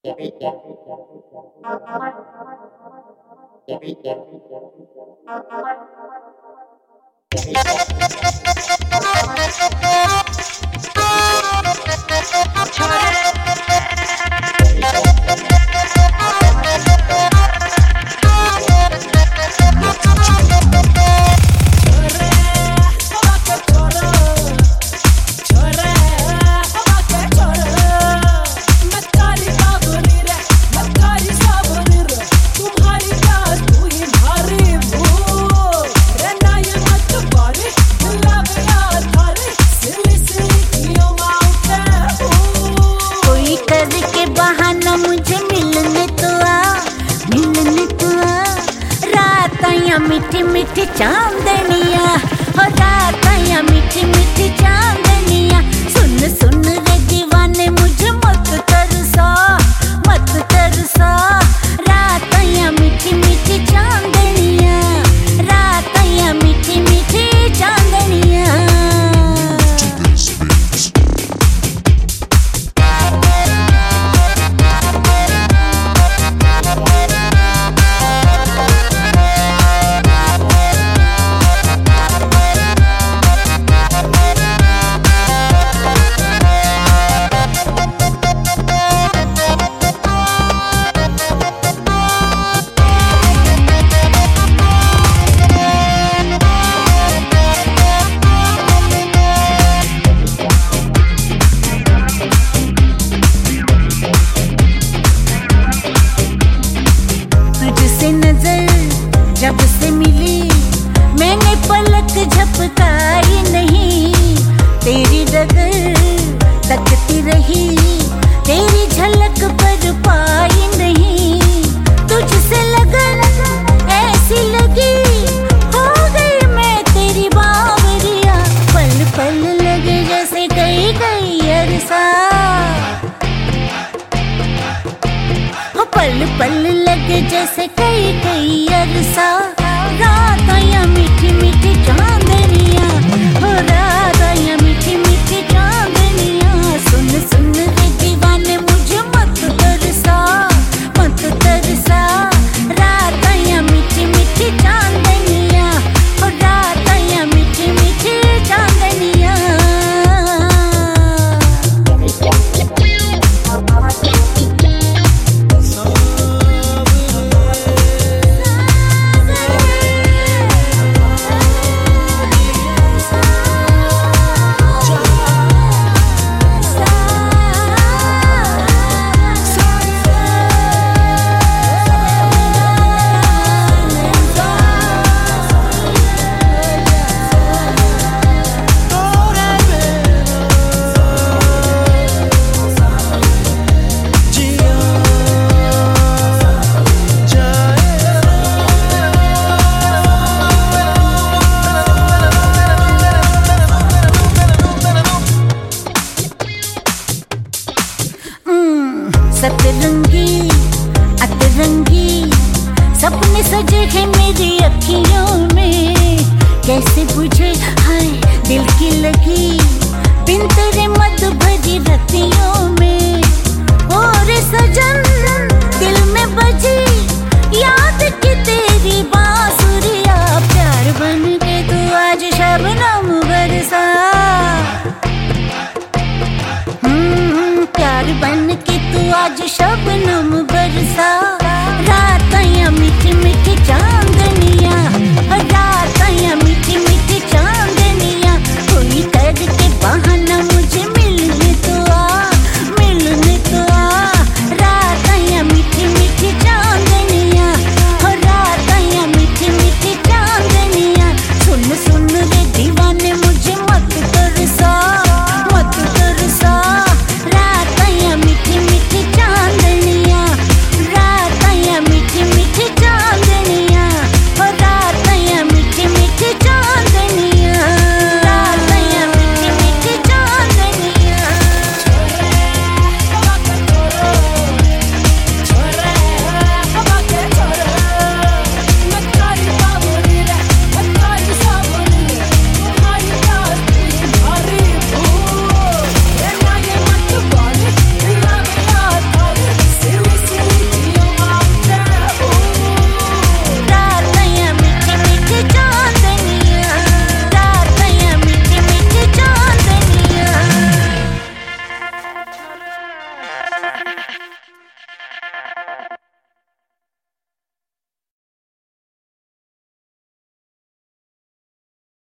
मीठी मीठी चांदनिया हो राताया मीठी मीठी चांदनिया सुन सुन रे दीवाने मुझे मत तरसा राताया मीठी मीठी चांदनिया राताया मीठी मीठी चांदनिया जब से मिली मैंने पलक झपकाई नहीं, तेरी डगर तकती रही तेरी झलक पर पाई नहीं। तुझसे लगन ऐसी लगी हो गई मैं तेरी बावरिया, पल पल लगे जैसे कई कई अरसा, पल पल लगे जैसे कई कई अरसा। राताया मीठी मीठी चांदनिया हो राताया मीठी मीठी चांदनिया सुन सुन रे दीवाने मुझे मत तरसा राताया मीठी मीठी चांदनिया हो राताया मीठी मीठी चांदनिया। सतरंगी अतरंगी सपने सजे हैं मेरी अखियों में, कैसे बुझे हाय दिल की लगी बिन तेरे मत भरी रतियों में। और सजन दिल में बजी याद की तेरी बांसुरिया, प्यार बन के तू आज शबनम बरसा, प्यार बन के तू आज शबनम बरसा। राताया मीठी मीठी चांद